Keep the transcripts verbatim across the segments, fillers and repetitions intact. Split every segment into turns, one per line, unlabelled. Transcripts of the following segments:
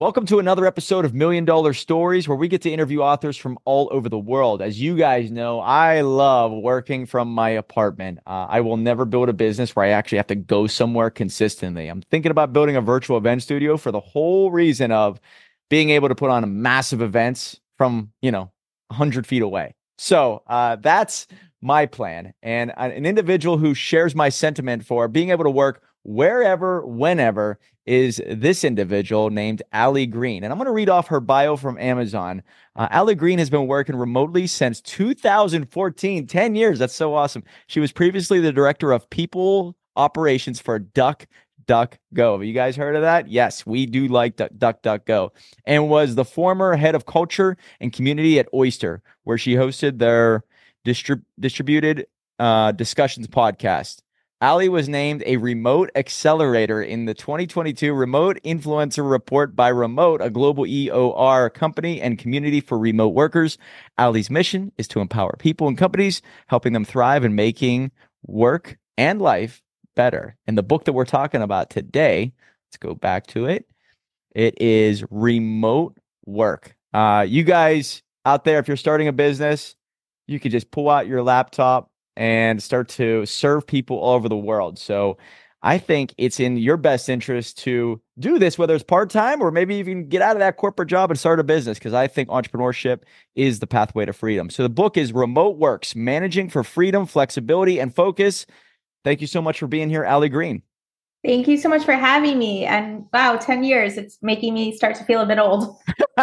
Welcome to another episode of Million Dollar Stories, where we get to interview authors from all over the world. As you guys know, I love working from my apartment. Uh, I will never build a business where I actually have to go somewhere consistently. I'm thinking about building a virtual event studio for the whole reason of being able to put on massive events from, you know, one hundred feet away. So uh, that's my plan. And an individual who shares my sentiment for being able to work wherever, whenever, is this individual named Allie Green. And I'm going to read off her bio from Amazon. Uh, Allie Green has been working remotely since two thousand fourteen, ten years. That's so awesome. She was previously the director of people operations for Duck Duck Go. Have you guys heard of that? Yes, we do like Duck Duck, Duck Go. And was the former head of culture and community at Oyster, where she hosted their distrib- distributed uh, discussions podcast. Allie was named a remote accelerator in the twenty twenty-two Remote Influencer Report by Remote, a global E O R company and community for remote workers. Allie's mission is to empower people and companies, helping them thrive and making work and life better. And the book that we're talking about today, let's go back to it. It is Remote Work. Uh, you guys out there, if you're starting a business, you could just pull out your laptop and start to serve people all over the world. So I think it's in your best interest to do this, whether it's part-time or maybe even get out of that corporate job and start a business, because I think entrepreneurship is the pathway to freedom. So the book is Remote Works, Managing for Freedom, Flexibility, and Focus. Thank you so much for being here, Allie Green.
Thank you so much for having me. And wow, ten years, it's making me start to feel a bit old.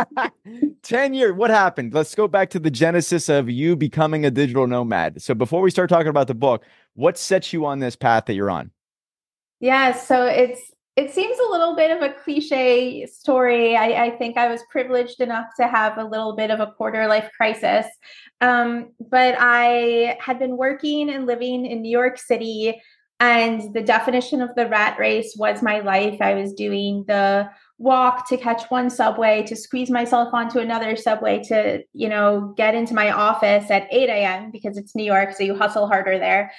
ten years. What happened? Let's go back to the genesis of you becoming a digital nomad. So before we start talking about the book, what sets you on this path that you're on?
Yeah, so it's it seems a little bit of a cliche story. I, I think I was privileged enough to have a little bit of a quarter life crisis. Um, but I had been working and living in New York City, and the definition of the rat race was my life. I was doing the walk to catch one subway, to squeeze myself onto another subway, to, you know, get into my office at eight a.m. because it's New York, so you hustle harder there.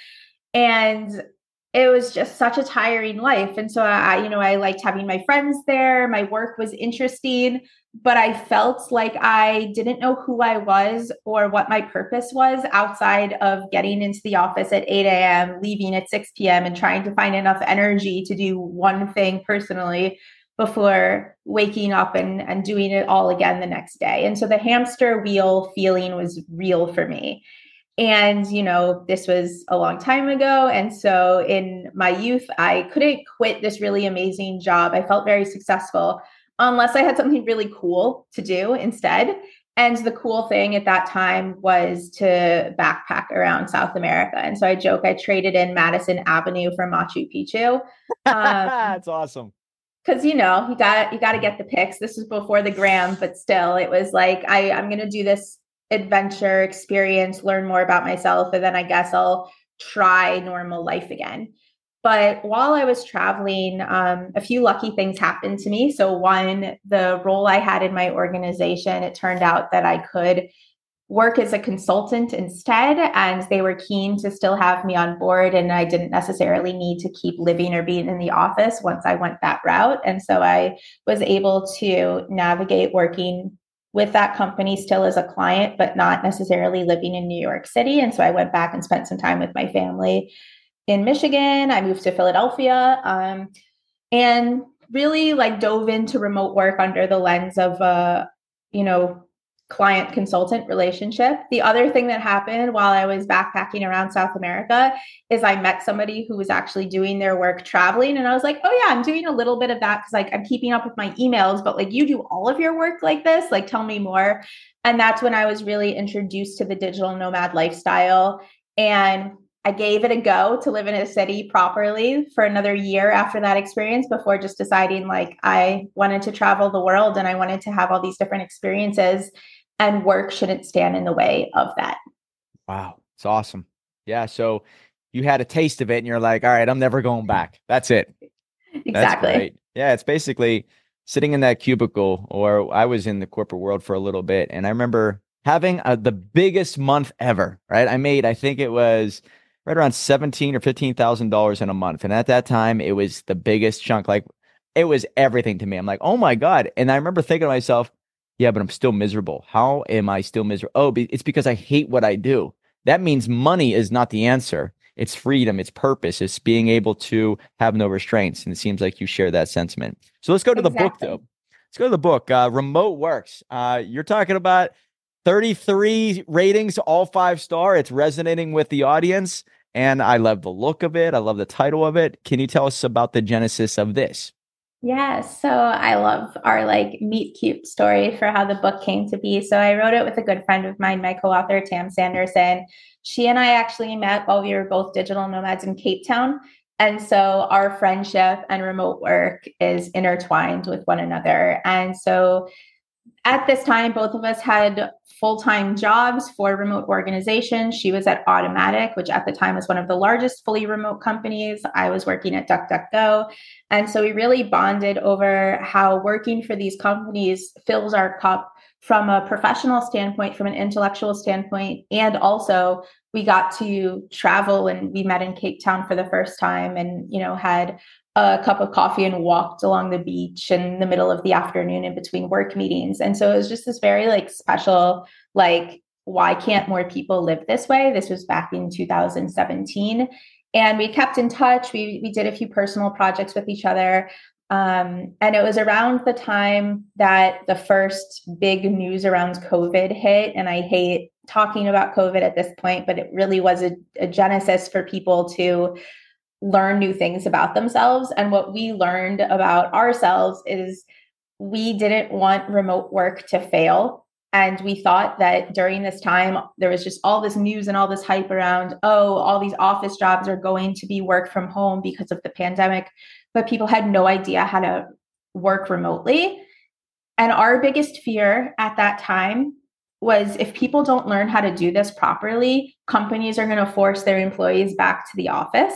And it was just such a tiring life. And so I, you know, I liked having my friends there. My work was interesting, but I felt like I didn't know who I was or what my purpose was outside of getting into the office at eight a.m., leaving at six p.m., and trying to find enough energy to do one thing personally before waking up and, and doing it all again the next day. And so the hamster wheel feeling was real for me. And, you know, this was a long time ago. And so in my youth, I couldn't quit this really amazing job. I felt very successful unless I had something really cool to do instead. And the cool thing at that time was to backpack around South America. And so I joke, I traded in Madison Avenue for Machu Picchu. Um,
That's awesome.
Cause you know, you got, you got to get the pics. This was before the gram, but still it was like, I, I'm going to do this adventure experience, learn more about myself, and then I guess I'll try normal life again. But while I was traveling, um, a few lucky things happened to me. So one, the role I had in my organization, it turned out that I could work as a consultant instead, and they were keen to still have me on board, and I didn't necessarily need to keep living or being in the office once I went that route. And so I was able to navigate working with that company still as a client, but not necessarily living in New York City. And so I went back and spent some time with my family in Michigan. I moved to Philadelphia, um, and really like dove into remote work under the lens of a, you know, client consultant relationship. The other thing that happened while I was backpacking around South America is I met somebody who was actually doing their work traveling. And I was like, oh yeah, I'm doing a little bit of that because like I'm keeping up with my emails, but like you do all of your work like this, like tell me more. And that's when I was really introduced to the digital nomad lifestyle. And I gave it a go to live in a city properly for another year after that experience before just deciding like I wanted to travel the world and I wanted to have all these different experiences, and work shouldn't stand in the way of that.
Wow. It's awesome. Yeah. So you had a taste of it and you're like, all right, I'm never going back. That's it. That's
Exactly.
great. Yeah. It's basically sitting in that cubicle, or I was in the corporate world for a little bit. And I remember having a, the biggest month ever, right? I made, I think it was right around seventeen or fifteen thousand dollars in a month. And at that time, it was the biggest chunk. Like it was everything to me. I'm like, oh my God. And I remember thinking to myself, yeah, but I'm still miserable. How am I still miserable? Oh, be- it's because I hate what I do. That means money is not the answer. It's freedom, it's purpose, it's being able to have no restraints. And it seems like you share that sentiment. So let's go to the book,
Exactly.
though. Let's go to the book. Uh, Remote Works. Uh, you're talking about thirty-three ratings, all five star. It's resonating with the audience. And I love the look of it. I love the title of it. Can you tell us about the genesis of this?
Yeah, so I love our like meet cute story for how the book came to be. So I wrote it with a good friend of mine, my co-author Tam Sanderson. She and I actually met while we were both digital nomads in Cape Town. And so our friendship and remote work is intertwined with one another. And so at this time, both of us had full-time jobs for remote organizations. She was at Automatic, which at the time was one of the largest fully remote companies. I was working at DuckDuckGo. And so we really bonded over how working for these companies fills our cup from a professional standpoint, from an intellectual standpoint, and also we got to travel, and we met in Cape Town for the first time, and you know had a cup of coffee and walked along the beach in the middle of the afternoon in between work meetings. And so it was just this very like special, like, why can't more people live this way? This was back in two thousand seventeen. And we kept in touch. We, we did a few personal projects with each other. Um, and it was around the time that the first big news around COVID hit. And I hate talking about COVID at this point, but it really was a, a genesis for people to learn new things about themselves. And what we learned about ourselves is we didn't want remote work to fail. And we thought that during this time, there was just all this news and all this hype around, oh, all these office jobs are going to be work from home because of the pandemic. But people had no idea how to work remotely. And our biggest fear at that time was if people don't learn how to do this properly, companies are going to force their employees back to the office.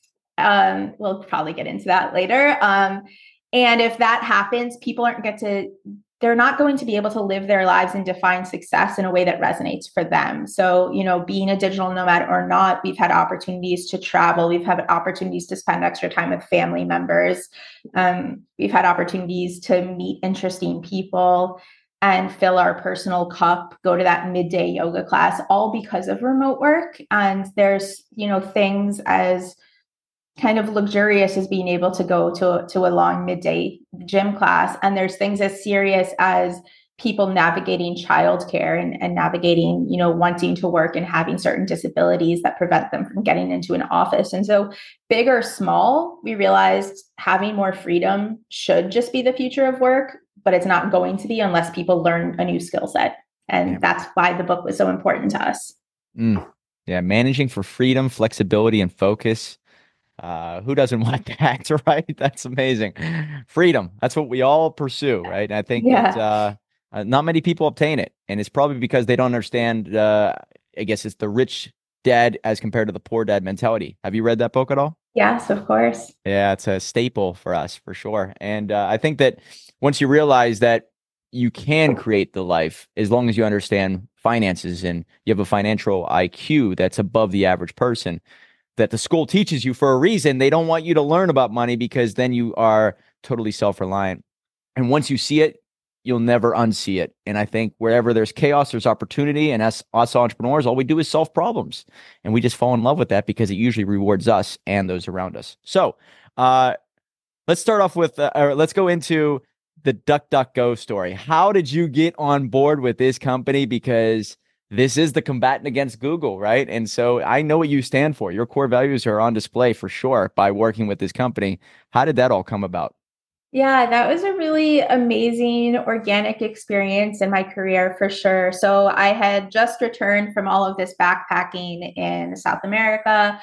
Um, we'll probably get into that later. Um, and if that happens, people aren't get to, they're not going to be able to live their lives and define success in a way that resonates for them. So, you know, being a digital nomad or not, we've had opportunities to travel. We've had opportunities to spend extra time with family members. Um, we've had opportunities to meet interesting people and fill our personal cup, go to that midday yoga class, all because of remote work. And there's, you know, things as kind of luxurious as being able to go to, to a long midday gym class. And there's things as serious as people navigating childcare and, and navigating, you know, wanting to work and having certain disabilities that prevent them from getting into an office. And so big or small, we realized having more freedom should just be the future of work, but it's not going to be unless people learn a new skill set. And
Yeah.
that's why the book was so important to us.
Mm. Yeah, managing for freedom, flexibility, and focus. Uh, who doesn't want that, right? That's amazing. Freedom. That's what we all pursue, right? And I think that
Yeah.
uh, uh, not many people obtain it. And it's probably because they don't understand, uh, I guess it's the rich dad as compared to the poor dad mentality. Have you read that book at all?
Yes, of course.
Yeah, it's a staple for us for sure. And uh, I think that once you realize that you can create the life as long as you understand finances and you have a financial I Q that's above the average person, that the school teaches you for a reason. They don't want you to learn about money because then you are totally self-reliant. And once you see it, you'll never unsee it. And I think wherever there's chaos, there's opportunity. And as us entrepreneurs, all we do is solve problems. And we just fall in love with that because it usually rewards us and those around us. So uh, let's start off with, uh, or let's go into the DuckDuckGo story. How did you get on board with this company? Because this is the combatant against Google, right? And so I know what you stand for. Your core values are on display for sure by working with this company. How did that all come about?
Yeah, that was a really amazing organic experience in my career for sure. So I had just returned from all of this backpacking in South America.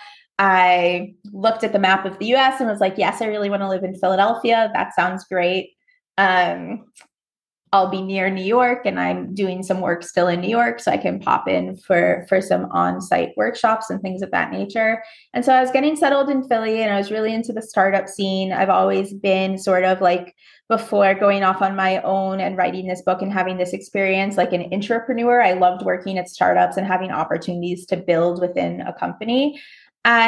I looked at the map of the U S and was like, yes, I really want to live in Philadelphia. That sounds great. Um, I'll be near New York, and I'm doing some work still in New York, so I can pop in for for some on-site workshops and things of that nature. And so I was getting settled in Philly, and I was really into the startup scene. I've always been sort of like, before going off on my own and writing this book and having this experience, like an intrapreneur. I loved working at startups and having opportunities to build within a company. And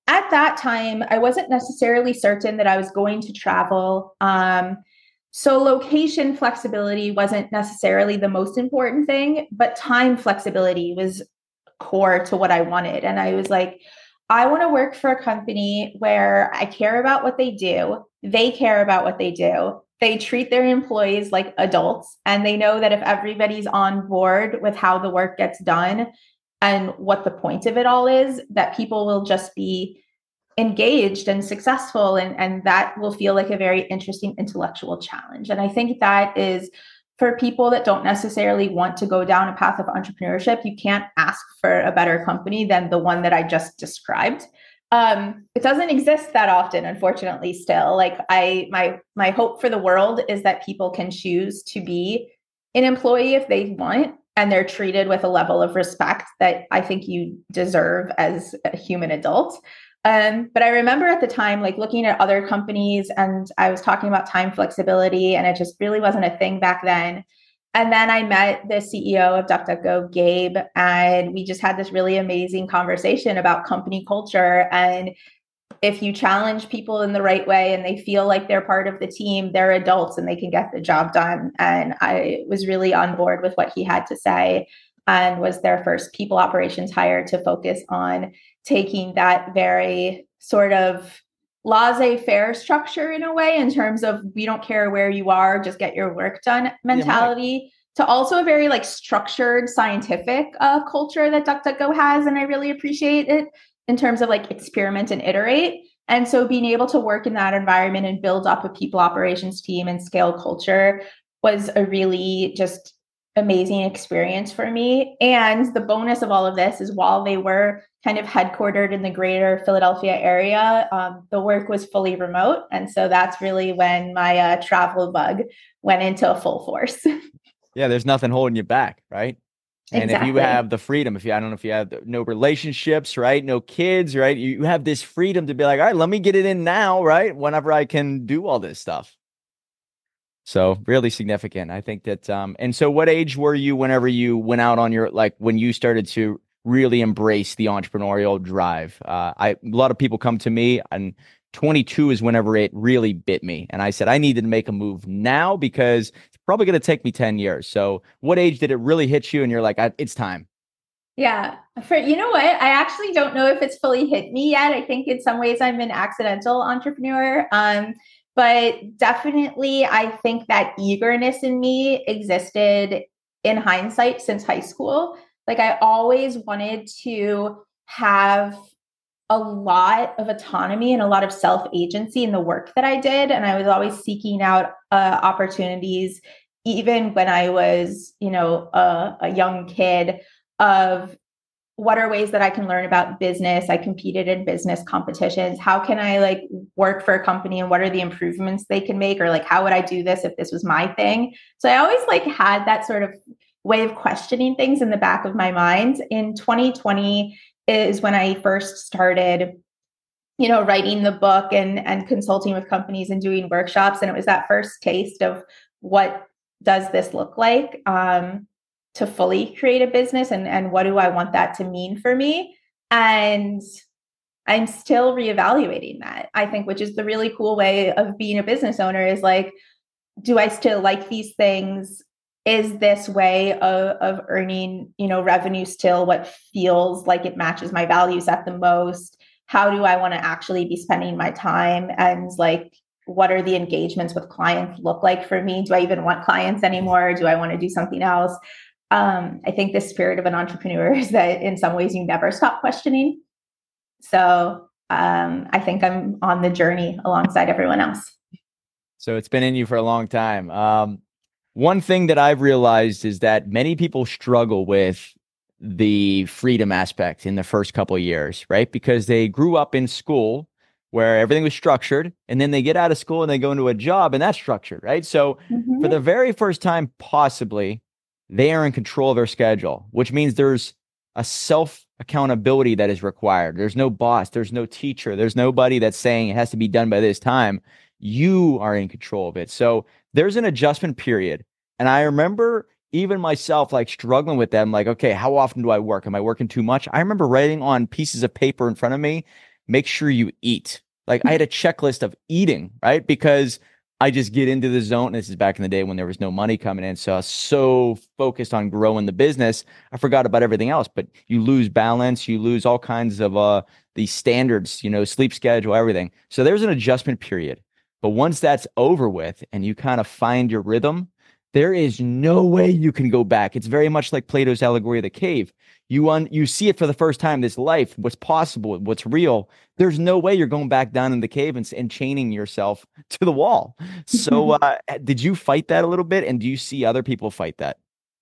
at that time, I wasn't necessarily certain that I was going to travel. Um, so location flexibility wasn't necessarily the most important thing, but time flexibility was core to what I wanted. And I was like, I want to work for a company where I care about what they do. They care about what they do. They treat their employees like adults, and they know that if everybody's on board with how the work gets done and what the point of it all is, that people will just be engaged and successful, and, and that will feel like a very interesting intellectual challenge. And I think that is for people that don't necessarily want to go down a path of entrepreneurship, you can't ask for a better company than the one that I just described. Um, it doesn't exist that often, unfortunately, still. Like I my my hope for the world is that people can choose to be an employee if they want, and they're treated with a level of respect that I think you deserve as a human adult. Um, but I remember at the time, like looking at other companies, and I was talking about time flexibility, and it just really wasn't a thing back then. And then I met the C E O of DuckDuckGo, Gabe, and we just had this really amazing conversation about company culture. And if you challenge people in the right way and they feel like they're part of the team, they're adults and they can get the job done. And I was really on board with what he had to say, and was their first people operations hire to focus on taking that very sort of laissez-faire structure in a way, in terms of we don't care where you are, just get your work done mentality, yeah, to also a very like structured scientific uh, culture that DuckDuckGo has. And I really appreciate it in terms of like experiment and iterate. And so being able to work in that environment and build up a people operations team and scale culture was a really just amazing experience for me. And the bonus of all of this is while they were kind of headquartered in the greater Philadelphia area, um, the work was fully remote. And so that's really when my uh, travel bug went into full force.
Yeah, there's nothing holding you back, right? And exactly. If you have the freedom, if you, I don't know if you have no relationships, right? No kids, right? You have this freedom to be like, all right, let me get it in now, right? Whenever I can do all this stuff. So really significant. I think that, um, and so what age were you whenever you went out on your, like when you started to really embrace the entrepreneurial drive? Uh, I, a lot of people come to me, and twenty-two is whenever it really bit me. And I said, I needed to make a move now because it's probably going to take me ten years. So what age did it really hit you? And you're like, it's time.
Yeah. For, you know what? I actually don't know if it's fully hit me yet. I think in some ways I'm an accidental entrepreneur. Um, But definitely, I think that eagerness in me existed in hindsight since high school. Like I always wanted to have a lot of autonomy and a lot of self-agency in the work that I did. And I was always seeking out uh, opportunities, even when I was, you know, a, a young kid, of what are ways that I can learn about business? I competed in business competitions. How can I like work for a company, and what are the improvements they can make? Or like, how would I do this if this was my thing? So I always like had that sort of way of questioning things in the back of my mind. In twenty twenty is when I first started, you know, writing the book and, and consulting with companies and doing workshops. And it was that first taste of what does this look like? Um, to fully create a business, and, and what do I want that to mean for me? And I'm still reevaluating that, I think, which is the really cool way of being a business owner, is like, do I still like these things? Is this way of, of earning, you know, revenue still what feels like it matches my values at the most? How do I want to actually be spending my time? And like, what are the engagements with clients look like for me? Do I even want clients anymore? Do I want to do something else? Um, I think the spirit of an entrepreneur is that in some ways you never stop questioning. So um, I think I'm on the journey alongside everyone else.
So it's been in you for a long time. Um, one thing that I've realized is that many people struggle with the freedom aspect in the first couple of years, right? Because they grew up in school where everything was structured, and then they get out of school and they go into a job and that's structured, right? So mm-hmm. for the very first time, possibly, they are in control of their schedule, which means there's a self accountability that is required. There's no boss, there's no teacher, there's nobody that's saying it has to be done by this time. You are in control of it. So there's an adjustment period. And I remember even myself like struggling with them, like, okay, how often do I work? Am I working too much? I remember writing on pieces of paper in front of me make sure you eat. Like I had a checklist of eating, right? Because I just get into the zone. This is back in the day when there was no money coming in. So I was so focused on growing the business, I forgot about everything else. But you lose balance, you lose all kinds of uh these standards, you know, sleep schedule, everything. So there's an adjustment period. But once that's over with and you kind of find your rhythm, there is no way you can go back. It's very much like Plato's allegory of the cave. You un- you see it for the first time, this life, what's possible, what's real. There's no way you're going back down in the cave and, and chaining yourself to the wall. So uh, did you fight that a little bit? And do you see other people fight that?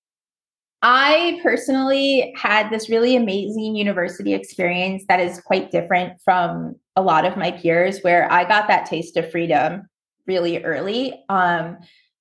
I personally had this really amazing university experience that is quite different from a lot of my peers, where I got that taste of freedom really early. Um,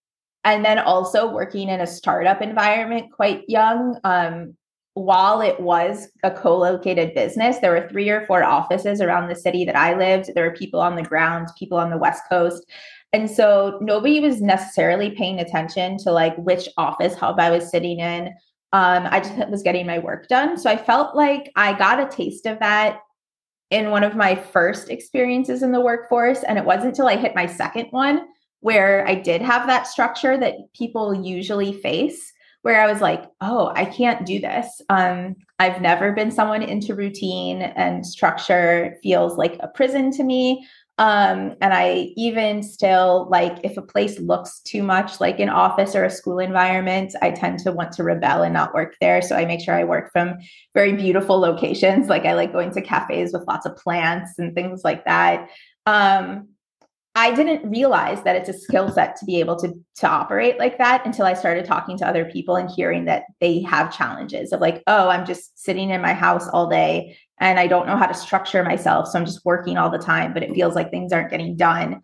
and then also working in a startup environment quite young. Um, while it was a co-located business, there were three or four offices around the city that I lived. There were people on the ground, people on the West Coast. And so nobody was necessarily paying attention to like which office hub I was sitting in. Um, I just was getting my work done. So I felt like I got a taste of that in one of my first experiences in the workforce. And it wasn't until I hit my second one where I did have that structure that people usually face, where I was like, oh, I can't do this. Um, I've never been someone into routine, and structure feels like a prison to me. Um, and I even still, like, if a place looks too much like an office or a school environment, I tend to want to rebel and not work there. So I make sure I work from very beautiful locations. Like I like going to cafes with lots of plants and things like that. Um, I didn't realize that it's a skill set to be able to, to operate like that until I started talking to other people and hearing that they have challenges of like, oh, I'm just sitting in my house all day and I don't know how to structure myself. So I'm just working all the time, but it feels like things aren't getting done.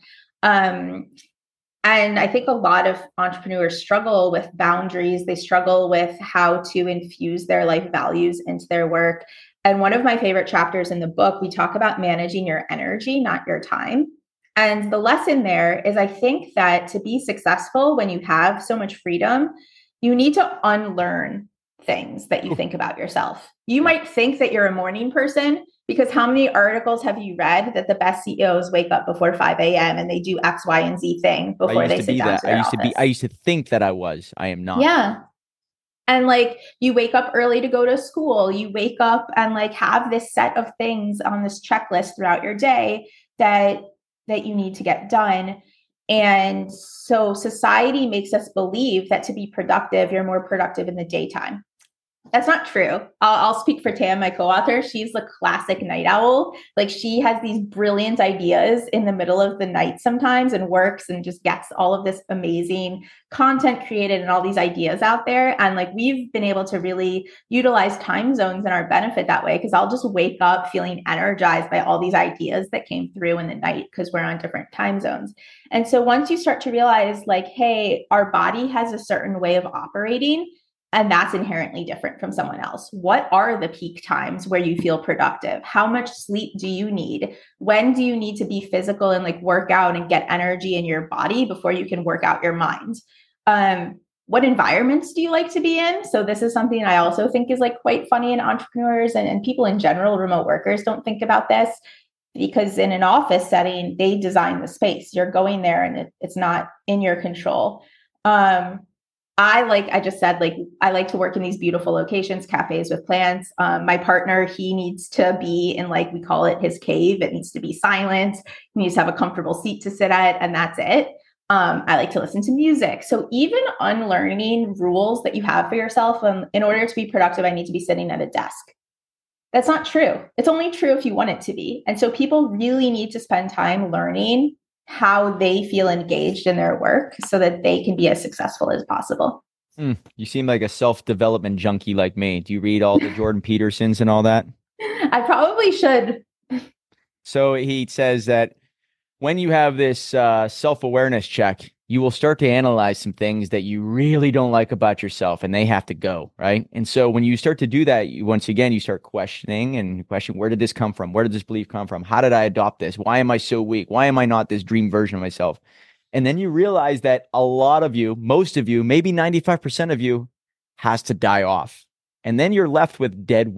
Um, and I think a lot of entrepreneurs struggle with boundaries. They struggle with how to infuse their life values into their work. And one of my favorite chapters in the book, we talk about managing your energy, not your time. And the lesson there is, I think that to be successful when you have so much freedom, you need to unlearn things that you think about yourself. You might think that you're a morning person because how many articles have you read that the best C E Os wake up before five a.m. and they do X, Y, and Z thing before they sit down to their
I used
office?
to be, I used to think that I was, I am not.
Yeah. And like you wake up early to go to school, you wake up and like have this set of things on this checklist throughout your day that that you need to get done. And so society makes us believe that to be productive, you're more productive in the daytime. That's not true. I'll, I'll speak for Tam, my co-author. She's the classic night owl. Like she has these brilliant ideas in the middle of the night sometimes and works and just gets all of this amazing content created and all these ideas out there. And like we've been able to really utilize time zones in our benefit that way, because I'll just wake up feeling energized by all these ideas that came through in the night because we're on different time zones. And so once you start to realize like, hey, our body has a certain way of operating, and that's inherently different from someone else. What are the peak times where you feel productive? How much sleep do you need? When do you need to be physical and like work out and get energy in your body before you can work out your mind? Um, what environments do you like to be in? So this is something I also think is like quite funny in entrepreneurs and, and people in general. Remote workers don't think about this because in an office setting, they design the space. You're going there and it, it's not in your control. Um, I like, I just said, like, I like to work in these beautiful locations, cafes with plants. Um, my partner, he needs to be in, like, we call it his cave. It needs to be silent. He needs to have a comfortable seat to sit at, and that's it. Um, I like to listen to music. So even unlearning rules that you have for yourself, um, in order to be productive, I need to be sitting at a desk. That's not true. It's only true if you want it to be. And so people really need to spend time learning how they feel engaged in their work so that they can be as successful as possible.
Mm, you seem like a self-development junkie like me. Do you read all the Jordan Petersons and all that?
I probably should.
So he says that when you have this uh, self-awareness check, you will start to analyze some things that you really don't like about yourself, and they have to go, right? And so when you start to do that, you, once again, you start questioning and question, where did this come from? Where did this belief come from? How did I adopt this? Why am I so weak? Why am I not this dream version of myself? And then you realize that a lot of you, most of you, maybe ninety-five percent of you has to die off. And then you're left with dead wood.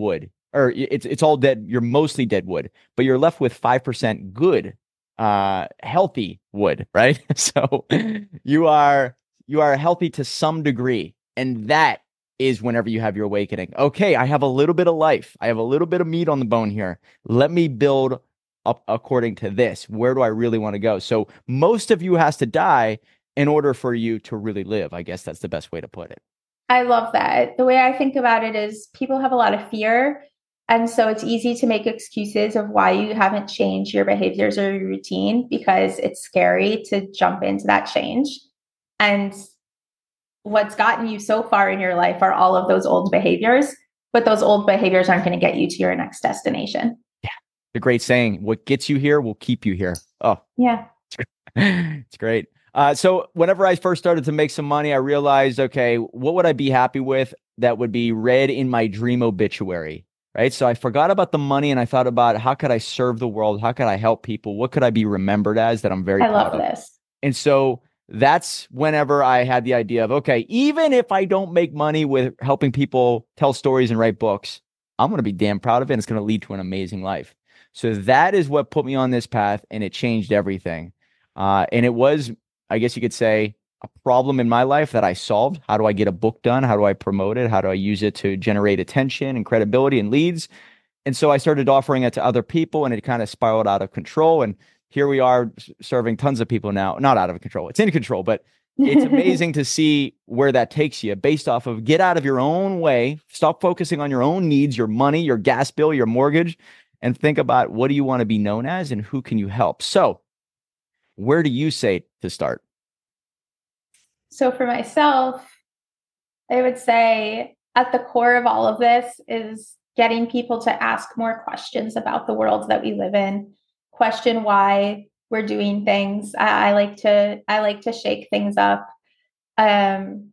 or it's it's all dead. You're mostly dead wood, but you're left with five percent good, uh, healthy wood, right? So you are you are healthy to some degree, and that is whenever you have your awakening. Okay, I have a little bit of life. I have a little bit of meat on the bone here. Let me build up according to this. Where do I really want to go? So most of you has to die in order for you to really live. I guess that's the best way to put it.
I love that. The way I think about it is people have a lot of fear. And so it's easy to make excuses of why you haven't changed your behaviors or your routine because it's scary to jump into that change. And what's gotten you so far in your life are all of those old behaviors, but those old behaviors aren't going to get you to your next destination.
Yeah. The great saying, what gets you here will keep you here. Oh,
yeah.
It's great. Uh, so whenever I first started to make some money, I realized, okay, what would I be happy with that would be read in my dream obituary, right? So I forgot about the money and I thought about how could I serve the world? How could I help people? What could I be remembered as that I'm very
I
proud
love
of?
this.
And so that's whenever I had the idea of, okay, even if I don't make money with helping people tell stories and write books, I'm going to be damn proud of it. And it's going to lead to an amazing life. So that is what put me on this path, and it changed everything. Uh, and it was, I guess you could say, a problem in my life that I solved. How do I get a book done? How do I promote it? How do I use it to generate attention and credibility and leads? And so I started offering it to other people, and it kind of spiraled out of control. And here we are serving tons of people now. Not out of control. It's in control, but it's amazing to see where that takes you based off of get out of your own way, stop focusing on your own needs, your money, your gas bill, your mortgage, and think about what do you want to be known as and who can you help? So where do you say to start?
So for myself, I would say at the core of all of this is getting people to ask more questions about the world that we live in, question why we're doing things. I, I like to, I like to shake things up. Um,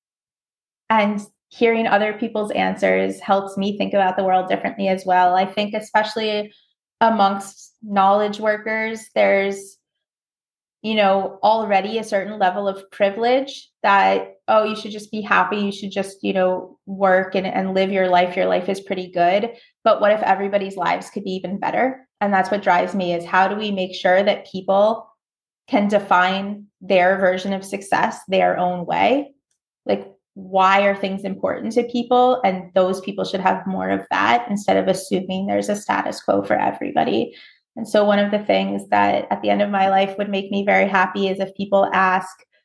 and hearing other people's answers helps me think about the world differently as well. I think especially amongst knowledge workers, there's, you know, already a certain level of privilege that, oh, you should just be happy. You should just, you know, work and, and live your life. Your life is pretty good. But what if everybody's lives could be even better? And that's what drives me is how do we make sure that people can define their version of success their own way? Like, why are things important to people? And those people should have more of that instead of assuming there's a status quo for everybody. And so one of the things that at the end of my life would make me very happy is if people ask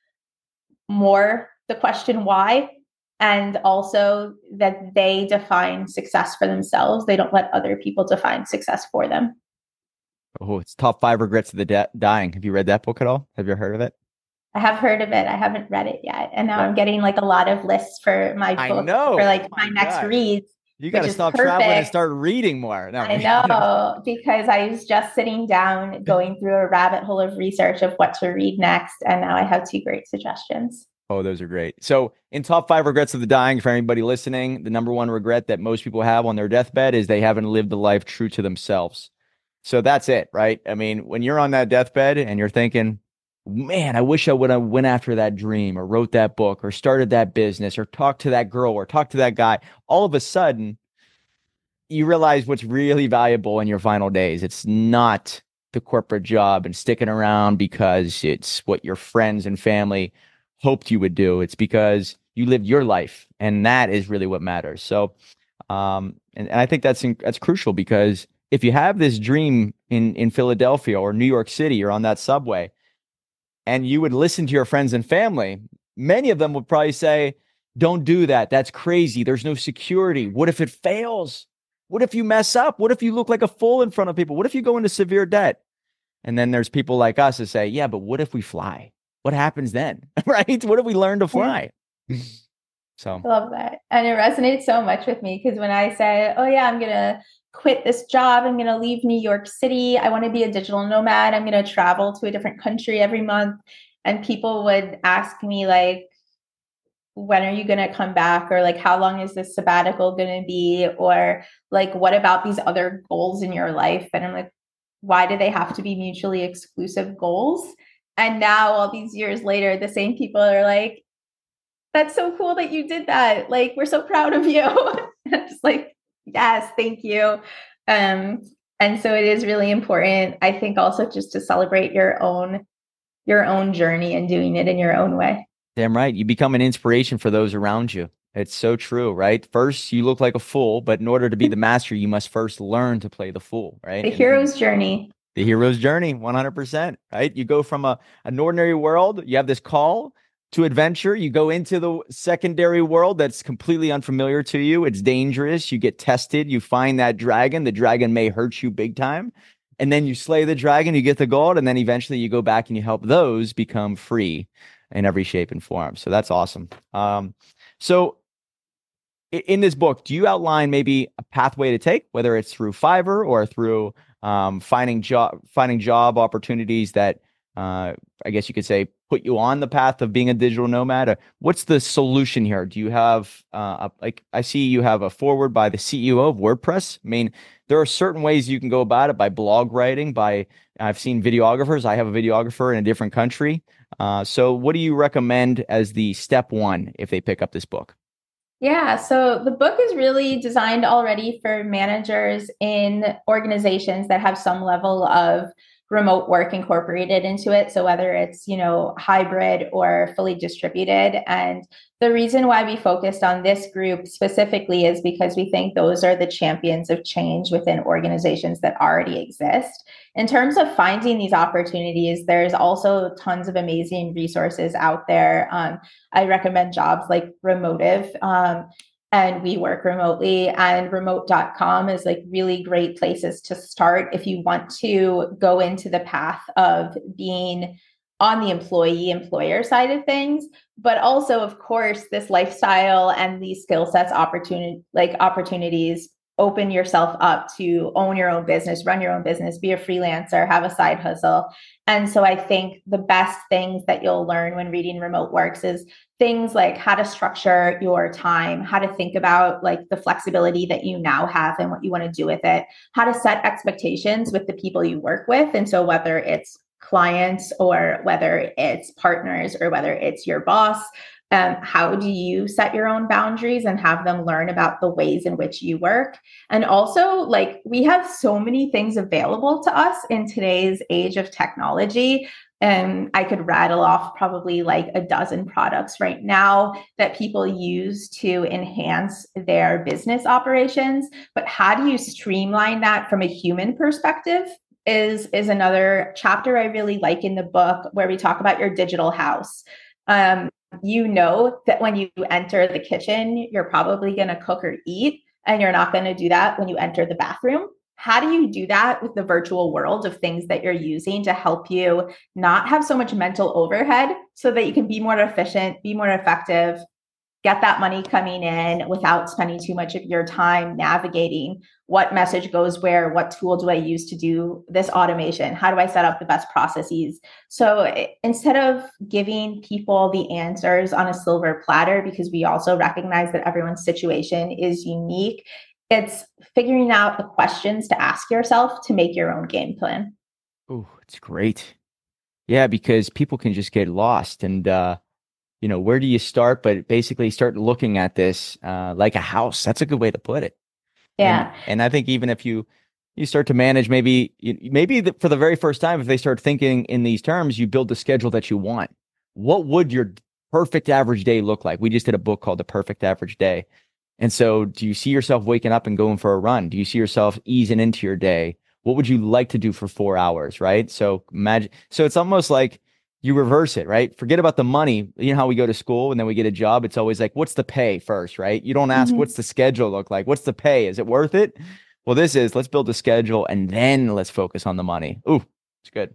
more the question why, and also that they define success for themselves. They don't let other people define success for them.
Oh, it's Top Five Regrets of the De- Dying. Have you read that book at all? Have you ever heard of it?
I have heard of it. I haven't read it yet. And now I'm getting like a lot of lists for my
I
book
know.
for like
Oh
my,
my
next
God.
reads.
You got to stop
perfect.
traveling and start reading more. No,
I know, because I was just sitting down going through a rabbit hole of research of what to read next. And now I have two great suggestions.
Oh, those are great. So in Top Five Regrets of the Dying, for anybody listening, the number one regret that most people have on their deathbed is they haven't lived a life true to themselves. So that's it, right? I mean, when you're on that deathbed and you're thinking, man, I wish I would have went after that dream or wrote that book or started that business or talked to that girl or talked to that guy, all of a sudden you realize what's really valuable in your final days. It's not the corporate job and sticking around because it's what your friends and family hoped you would do. It's because you lived your life, and that is really what matters. So, um, and, and I think that's in, that's crucial because if you have this dream in in Philadelphia or New York City or on that subway, and you would listen to your friends and family, many of them would probably say, "Don't do that. That's crazy. There's no security. What if it fails? What if you mess up? What if you look like a fool in front of people? What if you go into severe debt?" And then there's people like us that say, yeah, but what if we fly? What happens then? Right? What if we learn to fly? So
I love that. And it resonates so much with me because when I say, oh yeah, I'm going to quit this job, I'm going to leave New York City, I want to be a digital nomad, I'm going to travel to a different country every month. And people would ask me like, when are you going to come back? Or like, how long is this sabbatical going to be? Or like, what about these other goals in your life? And I'm like, why do they have to be mutually exclusive goals? And now all these years later, the same people are like, that's so cool that you did that. Like, we're so proud of you. It's like, Yes, thank you. Um, and so it is really important, I think, also just to celebrate your own your own journey and doing it in your own way.
Damn right. You become an inspiration for those around you. It's so true, right? First, you look like a fool, but in order to be the master, you must first learn to play the fool, right?
The
And then
hero's journey.
the hero's journey, one hundred percent, right? You go from a, an ordinary world, you have this call to adventure. You go into the secondary world that's completely unfamiliar to you. It's dangerous. You get tested. You find that dragon. The dragon may hurt you big time. And then you slay the dragon, you get the gold, and then eventually you go back and you help those become free in every shape and form. So that's awesome. Um, so in this book, do you outline maybe a pathway to take, whether it's through Fiverr or through um, finding job finding job opportunities that uh, I guess you could say put you on the path of being a digital nomad? Or what's the solution here? Do you have uh, a, like I see you have a forward by the C E O of WordPress. I mean, there are certain ways you can go about it by blog writing. By I've seen videographers. I have a videographer in a different country. Uh, so, what do you recommend as the step one if they pick up this book?
Yeah, so the book is really designed already for managers in organizations that have some level of remote work incorporated into it. So whether it's, you know, hybrid or fully distributed. And the reason why we focused on this group specifically is because we think those are the champions of change within organizations that already exist. In terms of finding these opportunities, there's also tons of amazing resources out there. Um, I recommend jobs like Remotive. Um, and we work remotely, and remote dot com is like really great places to start if you want to go into the path of being on the employee employer side of things, but also of course this lifestyle and these skill sets opportunity like opportunities open yourself up to own your own business, run your own business, be a freelancer, have a side hustle. And so I think the best things that you'll learn when reading Remote Works is things like how to structure your time, how to think about like the flexibility that you now have and what you want to do with it, how to set expectations with the people you work with. And so whether it's clients or whether it's partners or whether it's your boss, um, how do you set your own boundaries and have them learn about the ways in which you work? And also, like, we have so many things available to us in today's age of technology. And I could rattle off probably like a dozen products right now that people use to enhance their business operations. But how do you streamline that from a human perspective? Is, is another chapter I really like in the book, where we talk about your digital house. Um, you know that when you enter the kitchen, you're probably going to cook or eat, and you're not going to do that when you enter the bathroom. How do you do that with the virtual world of things that you're using to help you not have so much mental overhead so that you can be more efficient, be more effective, get that money coming in without spending too much of your time navigating what message goes where, what tool do I use to do this automation? How do I set up the best processes? So instead of giving people the answers on a silver platter, because we also recognize that everyone's situation is unique, it's figuring out the questions to ask yourself to make your own game plan.
Oh, it's great. Yeah, because people can just get lost and uh you know, where do you start? But basically start looking at this uh, like a house. That's a good way to put it. And
Yeah.
and I think even if you you start to manage, maybe you, maybe the, for the very first time, if they start thinking in these terms, you build the schedule that you want. What would your perfect average day look like? We just did a book called The Perfect Average Day. And so do you see yourself waking up and going for a run? Do you see yourself easing into your day? What would you like to do for four hours? Right. So imagine, so it's almost like you reverse it, right? Forget about the money. You know how we go to school and then we get a job. It's always like, what's the pay first, right? You don't ask,
Mhm.
what's the schedule look like? What's the pay? Is it worth it? Well, this is, let's build a schedule and then let's focus on the money. Ooh, it's good.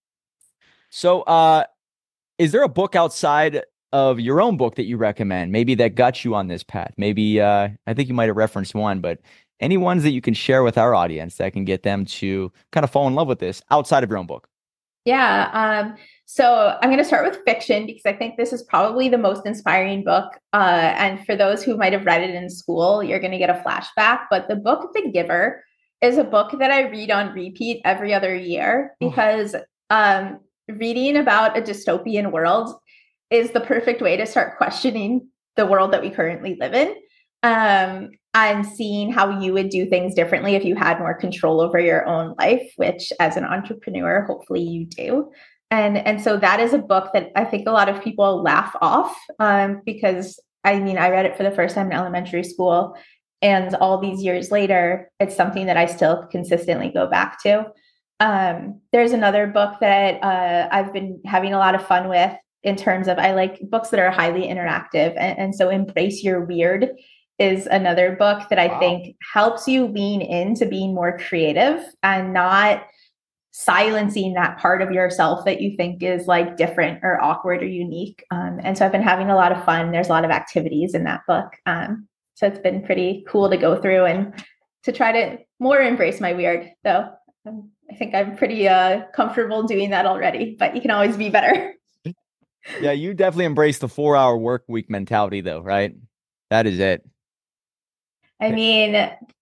So, uh, is there a book outside of your own book that you recommend? Maybe that got you on this path. Maybe, uh, I think you might have referenced one, but any ones that you can share with our audience that can get them to kind of fall in love with this outside of your own book?
Yeah. Um, so I'm going to start with fiction because I think this is probably the most inspiring book. Uh, and for those who might have read it in school, you're going to get a flashback. But the book The Giver is a book that I read on repeat every other year
Oh,
because um, reading about a dystopian world is the perfect way to start questioning the world that we currently live in. Um, and seeing how you would do things differently if you had more control over your own life, which as an entrepreneur, hopefully you do. And, and so that is a book that I think a lot of people laugh off um, because I mean, I read it for the first time in elementary school. And all these years later, it's something that I still consistently go back to. Um, there's another book that uh, I've been having a lot of fun with in terms of I like books that are highly interactive. And, and so Embrace Your Weird is another book that I wow. think helps you lean into being more creative and not silencing that part of yourself that you think is like different or awkward or unique. Um, and so I've been having a lot of fun. There's a lot of activities in that book. Um, so it's been pretty cool to go through and to try to more embrace my weird, though. Um, I think I'm pretty uh, comfortable doing that already, but you can always be better.
Yeah, you definitely embrace the four hour work week mentality though, right? That is it.
I mean,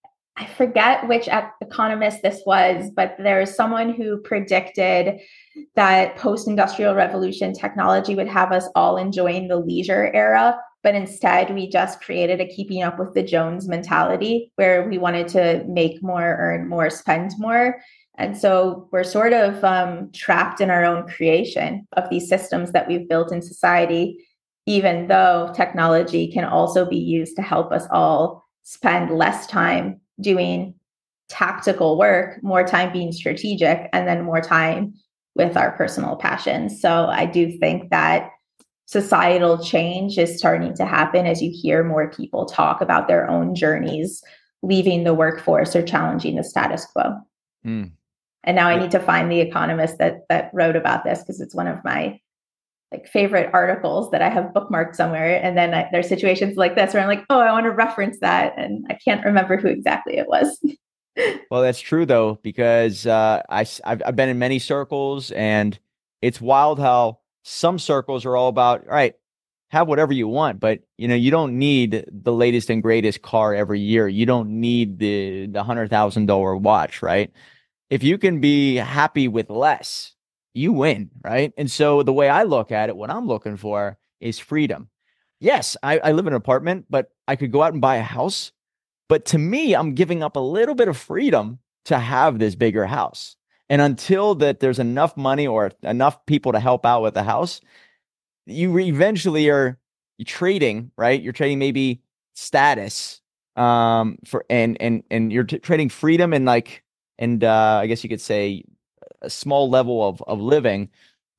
I forget which economist this was, but there's someone who predicted that post-industrial revolution technology would have us all enjoying the leisure era. But instead, we just created a keeping up with the Jones mentality where we wanted to make more, earn more, spend more. And so we're sort of um, trapped in our own creation of these systems that we've built in society, even though technology can also be used to help us all spend less time doing tactical work, more time being strategic, and then more time with our personal passions. So I do think that societal change is starting to happen as you hear more people talk about their own journeys, leaving the workforce or challenging the status quo. Mm. And now I need to find the economist that that wrote about this because it's one of my like favorite articles that I have bookmarked somewhere. And then I, there's situations like this where I'm like, oh, I want to reference that. And I can't remember who exactly it was.
Well, that's true though, because uh, I, I've, I've been in many circles and it's wild how some circles are all about, all right, have whatever you want, but you know, you don't need the latest and greatest car every year. You don't need the, the hundred thousand dollar watch, right? If you can be happy with less, you win, right? And so the way I look at it, what I'm looking for is freedom. Yes, I, I live in an apartment, but I could go out and buy a house. But to me, I'm giving up a little bit of freedom to have this bigger house. And until that there's enough money or enough people to help out with the house, you eventually are trading, right? You're trading maybe status um, for and and and you're t- trading freedom and like and uh, I guess you could say a small level of of living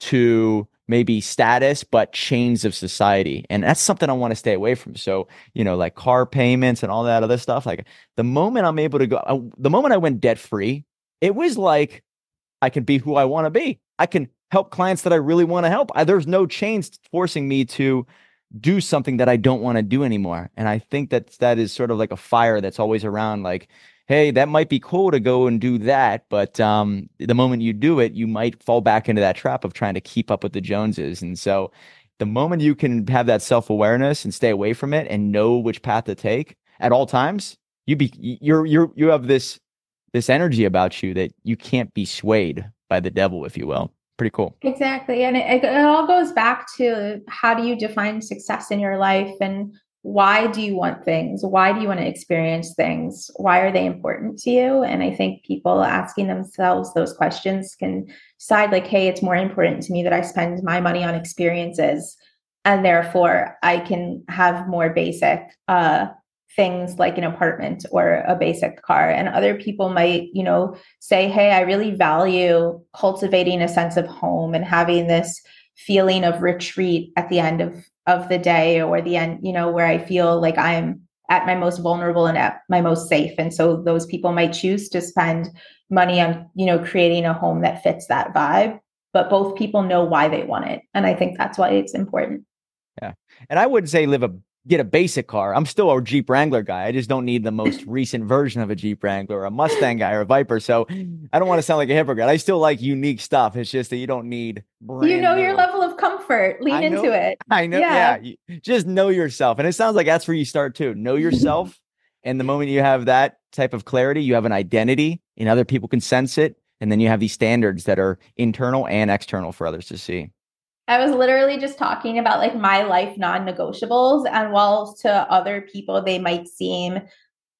to maybe status, but chains of society. And that's something I want to stay away from. So, you know, like car payments and all that other stuff. Like the moment I'm able to go, I, the moment I went debt free, it was like I can be who I want to be. I can help clients that I really want to help. I, there's no chains forcing me to do something that I don't want to do anymore. And I think that that is sort of like a fire that's always around, like, hey, that might be cool to go and do that. But um, the moment you do it, you might fall back into that trap of trying to keep up with the Joneses. And so the moment you can have that self-awareness and stay away from it and know which path to take at all times, you be you're you're you have this this energy about you that you can't be swayed by the devil, if you will. Pretty cool.
Exactly. And it, it all goes back to how do you define success in your life and why do you want things? Why do you want to experience things? Why are they important to you? And I think people asking themselves those questions can decide like, hey, it's more important to me that I spend my money on experiences. And therefore I can have more basic uh, things like an apartment or a basic car. And other people might, you know, say, hey, I really value cultivating a sense of home and having this feeling of retreat at the end of of the day or the end, you know, where I feel like I'm at my most vulnerable and at my most safe. And so those people might choose to spend money on, you know, creating a home that fits that vibe, but both people know why they want it. And I think that's why it's important.
Yeah. And I wouldn't say live a get a basic car. I'm still a Jeep Wrangler guy. I just don't need the most recent version of a Jeep Wrangler or a Mustang guy or a Viper. So I don't want to sound like a hypocrite. I still like unique stuff. It's just that you don't need brand
You know
new.
Your level of comfort. Lean
I know,
into it.
I know. Yeah. yeah. You, just know yourself. And it sounds like that's where you start too. Know yourself. And the moment you have that type of clarity, you have an identity and other people can sense it. And then you have these standards that are internal and external for others to see.
I was literally just talking about like my life non-negotiables, and while to other people they might seem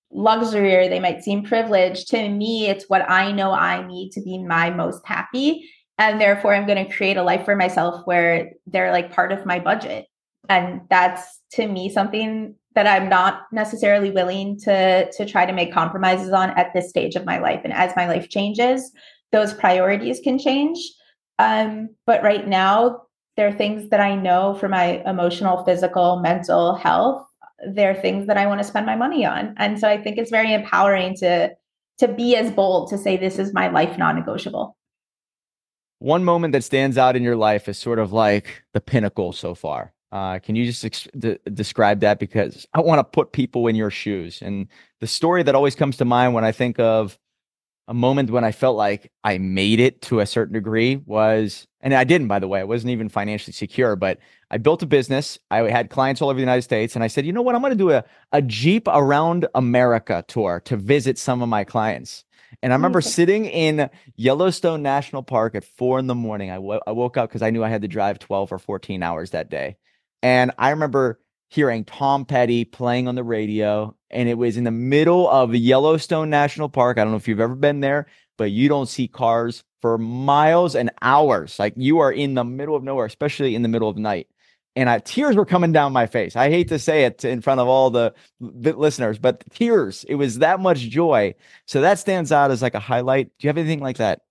luxury or they might seem privileged. To me, it's what I know I need to be my most happy. And therefore, I'm going to create a life for myself where they're like part of my budget. And that's to me something that I'm not necessarily willing to, to try to make compromises on at this stage of my life. And as my life changes, those priorities can change. Um, but right now, there are things that I know for my emotional, physical, mental health. There are things that I want to spend my money on. And so I think it's very empowering to, to be as bold to say, this is my life non-negotiable.
One moment that stands out in your life is sort of like the pinnacle so far. Uh, can you just ex- de- describe that? Because I want to put people in your shoes. And the story that always comes to mind when I think of a moment when I felt like I made it to a certain degree was, and I didn't, by the way, I wasn't even financially secure, but I built a business. I had clients all over the United States. And I said, you know what? I'm going to do a, a Jeep around America tour to visit some of my clients. And I remember sitting in Yellowstone National Park at four in the morning. I, w- I woke up because I knew I had to drive twelve or fourteen hours that day. And I remember hearing Tom Petty playing on the radio, and it was in the middle of Yellowstone National Park. I don't know if you've ever been there, but you don't see cars for miles and hours. Like you are in the middle of nowhere, especially in the middle of the night. And I, tears were coming down my face. I hate to say it in front of all the, the listeners, but tears, it was that much joy. So that stands out as like a highlight. Do you have anything like that?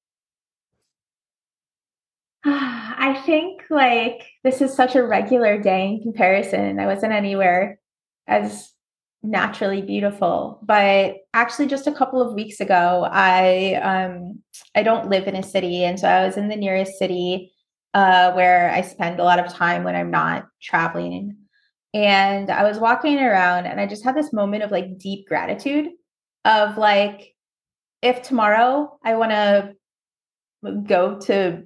I think like this is such a regular day in comparison. I wasn't anywhere as naturally beautiful, but actually just a couple of weeks ago, I um I don't live in a city, and so I was in the nearest city uh where I spend a lot of time when I'm not traveling. And I was walking around and I just had this moment of like deep gratitude of like, if tomorrow I want to go to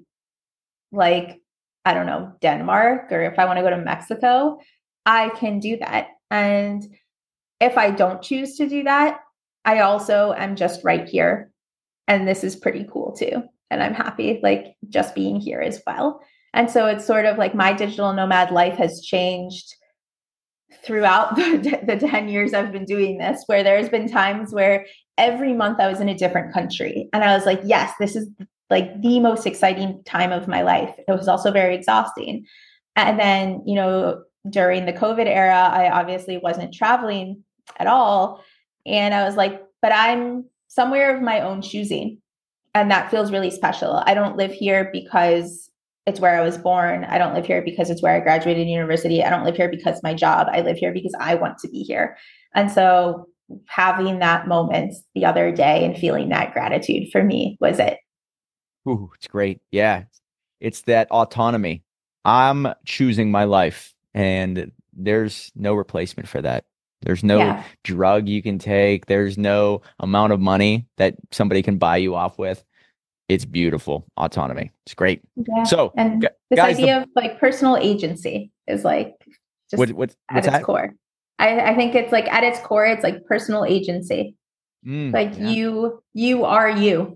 like, I don't know, Denmark, or if I want to go to Mexico, I can do that. And if I don't choose to do that, I also am just right here. And this is pretty cool too. And I'm happy like just being here as well. And so it's sort of like my digital nomad life has changed throughout the, the ten years I've been doing this, where there's been times where every month I was in a different country. And I was like, yes, this is like the most exciting time of my life. It was also very exhausting. And then, you know, during the COVID era, I obviously wasn't traveling at all. And I was like, but I'm somewhere of my own choosing. And that feels really special. I don't live here because it's where I was born. I don't live here because it's where I graduated university. I don't live here because my job. I live here because I want to be here. And so having that moment the other day and feeling that gratitude for me was it.
Ooh, it's great. Yeah. It's that autonomy. I'm choosing my life, and there's no replacement for that. There's no
Yeah.
drug you can take. There's no amount of money that somebody can buy you off with. It's beautiful. Autonomy. It's great.
Yeah.
So,
And
gu-
this
guys, the,
idea of like personal agency is like just
what, what,
at
what's
its
that?
core. I, I think it's like at its core, it's like personal agency.
Mm,
Like
yeah,
you, you are you.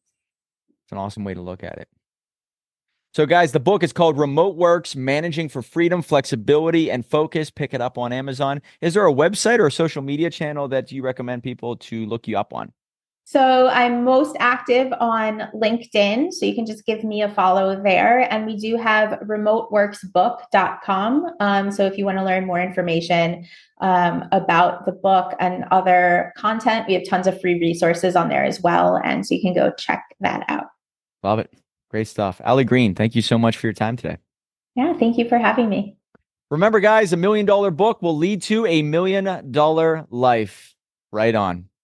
it's an awesome way to look at it. So, guys, the book is called Remote Works, Managing for Freedom, Flexibility, and Focus. Pick it up on Amazon. Is there a website or a social media channel that you recommend people to look you up on?
So I'm most active on LinkedIn. So you can just give me a follow there. And we do have remote works book dot com. Um, so if you want to learn more information um, about the book and other content, we have tons of free resources on there as well. And so you can go check that out.
Love it. Great stuff. Ali Green, thank you so much for your time today.
Yeah, thank you for having me.
Remember, guys, a million dollar book will lead to a million dollar life. Right on.